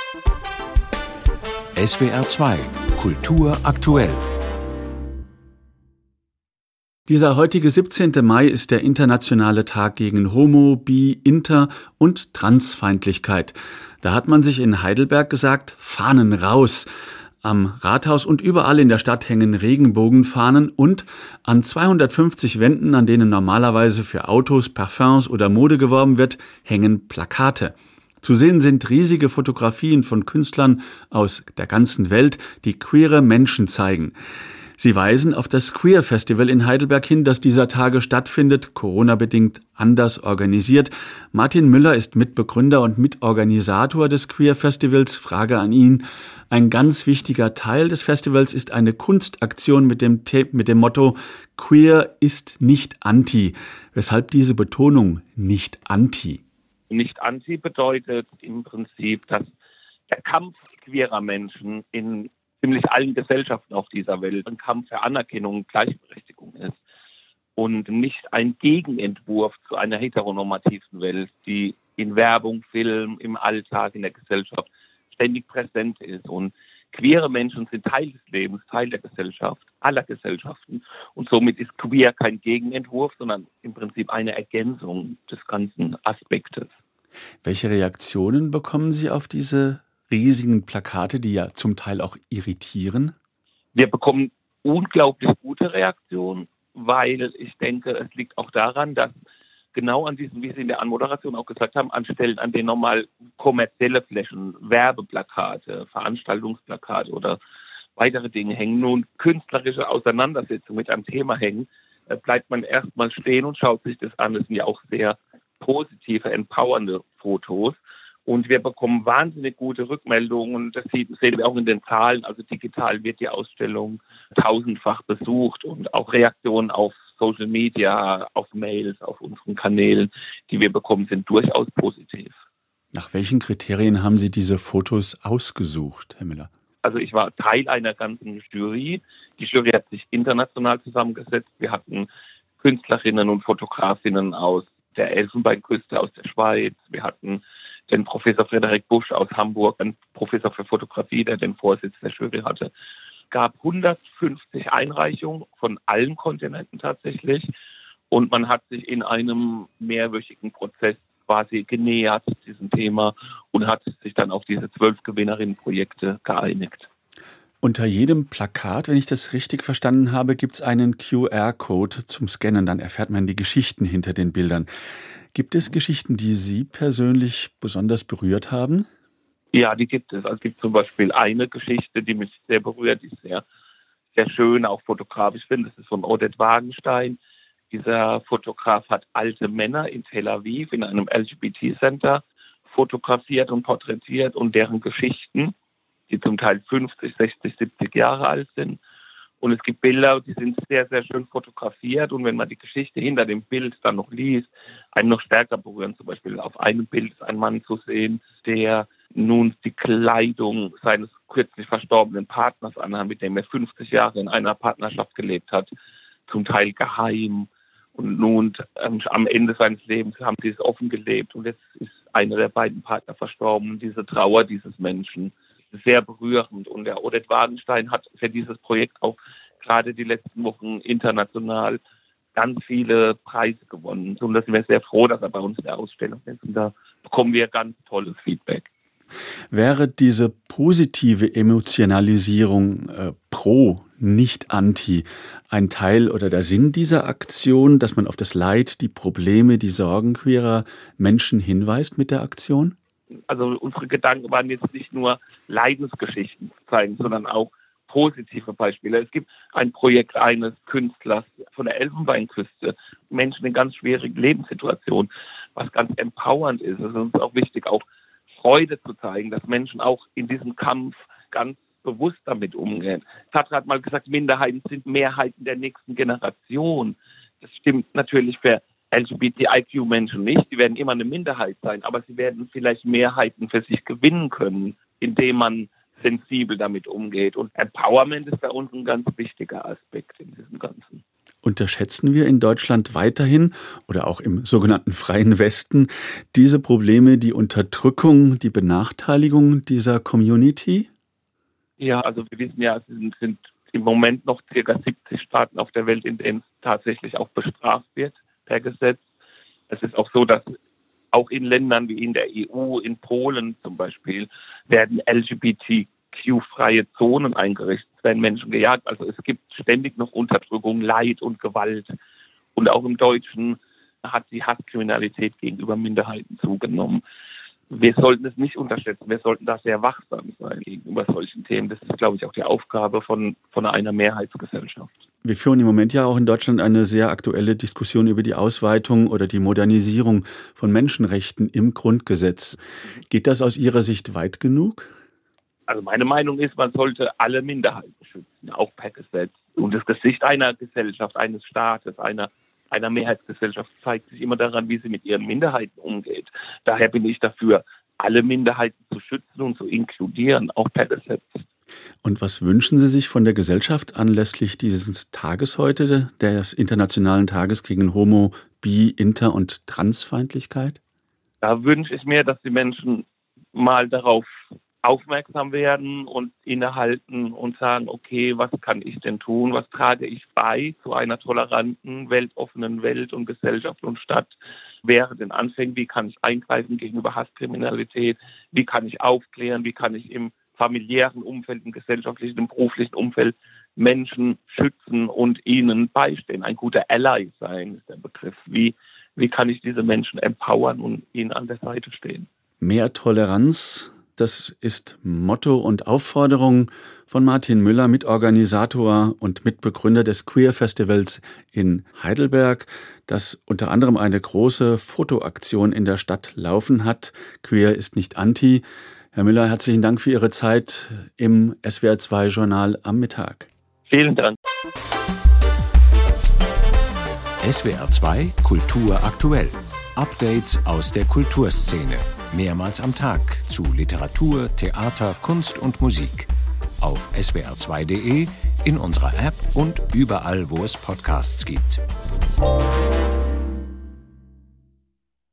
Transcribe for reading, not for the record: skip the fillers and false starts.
SWR 2 Kultur aktuell. Dieser heutige 17. Mai ist der internationale Tag gegen Homo-, Bi-, Inter- und Transfeindlichkeit. Da hat man sich in Heidelberg gesagt, Fahnen raus. Am Rathaus und überall in der Stadt hängen Regenbogenfahnen und an 250 Wänden, an denen normalerweise für Autos, Parfums oder Mode geworben wird, hängen Plakate. Zu sehen sind riesige Fotografien von Künstlern aus der ganzen Welt, die queere Menschen zeigen. Sie weisen auf das Queer Festival in Heidelberg hin, das dieser Tage stattfindet, Corona-bedingt anders organisiert. Martin Müller ist Mitbegründer und Mitorganisator des Queer Festivals. Frage an ihn. Ein ganz wichtiger Teil des Festivals ist eine Kunstaktion mit dem Motto Queer ist nicht anti. Weshalb diese Betonung nicht anti? Nicht anti bedeutet im Prinzip, dass der Kampf queerer Menschen in ziemlich allen Gesellschaften auf dieser Welt ein Kampf für Anerkennung und Gleichberechtigung ist und nicht ein Gegenentwurf zu einer heteronormativen Welt, die in Werbung, Film, im Alltag, in der Gesellschaft ständig präsent ist. Und queere Menschen sind Teil des Lebens, Teil der Gesellschaft, aller Gesellschaften. Und somit ist queer kein Gegenentwurf, sondern im Prinzip eine Ergänzung des ganzen Aspektes. Welche Reaktionen bekommen Sie auf diese riesigen Plakate, die ja zum Teil auch irritieren? Wir bekommen unglaublich gute Reaktionen, weil ich denke, es liegt auch daran, dass genau an diesen, wie Sie in der Anmoderation auch gesagt haben, an Stellen, an denen normal kommerzielle Flächen, Werbeplakate, Veranstaltungsplakate oder weitere Dinge hängen, nun künstlerische Auseinandersetzungen mit einem Thema hängen, bleibt man erstmal stehen und schaut sich das an. Das sind ja auch sehr positive, empowernde Fotos. Und wir bekommen wahnsinnig gute Rückmeldungen. Das sehen wir auch in den Zahlen. Also digital wird die Ausstellung 1000-fach besucht und auch Reaktionen auf Social Media, auf Mails, auf unseren Kanälen, die wir bekommen, sind durchaus positiv. Nach welchen Kriterien haben Sie diese Fotos ausgesucht, Herr Müller? Also ich war Teil einer ganzen Jury. Die Jury hat sich international zusammengesetzt. Wir hatten Künstlerinnen und Fotografinnen aus der Elfenbeinküste, aus der Schweiz. Wir hatten den Professor Frederik Busch aus Hamburg, ein Professor für Fotografie, der den Vorsitz der Jury hatte. Es gab 150 Einreichungen von allen Kontinenten tatsächlich. Und man hat sich in einem mehrwöchigen Prozess quasi genähert diesem Thema und hat sich dann auf diese 12 Gewinnerinnenprojekte geeinigt. Unter jedem Plakat, wenn ich das richtig verstanden habe, gibt es einen QR-Code zum Scannen. Dann erfährt man die Geschichten hinter den Bildern. Gibt es Geschichten, die Sie persönlich besonders berührt haben? Ja, die gibt es. Also es gibt zum Beispiel eine Geschichte, die mich sehr berührt, die ist sehr, sehr schön, auch fotografisch finde. Das ist von Oded Wagenstein. Dieser Fotograf hat alte Männer in Tel Aviv in einem LGBT-Center fotografiert und porträtiert und deren Geschichten, die zum Teil 50, 60, 70 Jahre alt sind. Und es gibt Bilder, die sind sehr, sehr schön fotografiert. Und wenn man die Geschichte hinter dem Bild dann noch liest, einen noch stärker berühren. Zum Beispiel auf einem Bild ist ein Mann zu sehen, der nun die Kleidung seines kürzlich verstorbenen Partners anhat, mit dem er 50 Jahre in einer Partnerschaft gelebt hat, zum Teil geheim. Und nun am Ende seines Lebens haben sie es offen gelebt. Und jetzt ist einer der beiden Partner verstorben. Und diese Trauer dieses Menschen ist sehr berührend. Und der Oded Wagenstein hat für dieses Projekt auch gerade die letzten Wochen international ganz viele Preise gewonnen. Und da sind wir sehr froh, dass er bei uns in der Ausstellung ist. Und da bekommen wir ganz tolles Feedback. Wäre diese positive Emotionalisierung pro, nicht anti, ein Teil oder der Sinn dieser Aktion, dass man auf das Leid, die Probleme, die Sorgen queerer Menschen hinweist mit der Aktion? Also unsere Gedanken waren jetzt nicht nur Leidensgeschichten zu zeigen, sondern auch positive Beispiele. Es gibt ein Projekt eines Künstlers von der Elfenbeinküste, Menschen in ganz schwierigen Lebenssituationen, was ganz empowernd ist. Es ist uns auch wichtig, auch Freude zu zeigen, dass Menschen auch in diesem Kampf ganz bewusst damit umgehen. Tatra hat mal gesagt, Minderheiten sind Mehrheiten der nächsten Generation. Das stimmt natürlich für LGBTIQ-Menschen nicht. Die werden immer eine Minderheit sein, aber sie werden vielleicht Mehrheiten für sich gewinnen können, indem man sensibel damit umgeht. Und Empowerment ist bei uns ein ganz wichtiger Aspekt in diesem Ganzen. Unterschätzen wir in Deutschland weiterhin oder auch im sogenannten Freien Westen diese Probleme, die Unterdrückung, die Benachteiligung dieser Community? Ja, also wir wissen ja, es sind im Moment noch ca. 70 Staaten auf der Welt, in denen es tatsächlich auch bestraft wird per Gesetz. Es ist auch so, dass auch in Ländern wie in der EU, in Polen zum Beispiel, werden LGBTQ-freie Zonen eingerichtet, es werden Menschen gejagt. Also es gibt ständig noch Unterdrückung, Leid und Gewalt. Und auch im Deutschen hat die Hasskriminalität gegenüber Minderheiten zugenommen. Wir sollten es nicht unterschätzen, wir sollten da sehr wachsam sein gegenüber solchen Themen. Das ist, glaube ich, auch die Aufgabe von einer Mehrheitsgesellschaft. Wir führen im Moment ja auch in Deutschland eine sehr aktuelle Diskussion über die Ausweitung oder die Modernisierung von Menschenrechten im Grundgesetz. Geht das aus Ihrer Sicht weit genug? Also meine Meinung ist, man sollte alle Minderheiten schützen, auch per Gesetz. Und das Gesicht einer Gesellschaft, eines Staates, einer Mehrheitsgesellschaft zeigt sich immer daran, wie sie mit ihren Minderheiten umgeht. Daher bin ich dafür, alle Minderheiten zu schützen und zu inkludieren, auch per Gesetz. Und was wünschen Sie sich von der Gesellschaft anlässlich dieses Tages heute, des Internationalen Tages gegen Homo-, Bi-, Inter- und Transfeindlichkeit? Da wünsche ich mir, dass die Menschen mal darauf aufmerksam werden und innehalten und sagen, okay, was kann ich denn tun? Was trage ich bei zu einer toleranten, weltoffenen Welt und Gesellschaft und Stadt? Wäre den Anfängen, wie kann ich eingreifen gegenüber Hasskriminalität? Wie kann ich aufklären? Wie kann ich im familiären Umfeld, im gesellschaftlichen, im beruflichen Umfeld Menschen schützen und ihnen beistehen? Ein guter Ally sein ist der Begriff. Wie kann ich diese Menschen empowern und ihnen an der Seite stehen? Mehr Toleranz. Das ist Motto und Aufforderung von Martin Müller, Mitorganisator und Mitbegründer des Queer Festivals in Heidelberg, das unter anderem eine große Fotoaktion in der Stadt laufen hat. Queer ist nicht anti. Herr Müller, herzlichen Dank für Ihre Zeit im SWR2-Journal am Mittag. Vielen Dank. SWR2 Kultur aktuell. Updates aus der Kulturszene. Mehrmals am Tag zu Literatur, Theater, Kunst und Musik. Auf swr2.de, in unserer App und überall, wo es Podcasts gibt.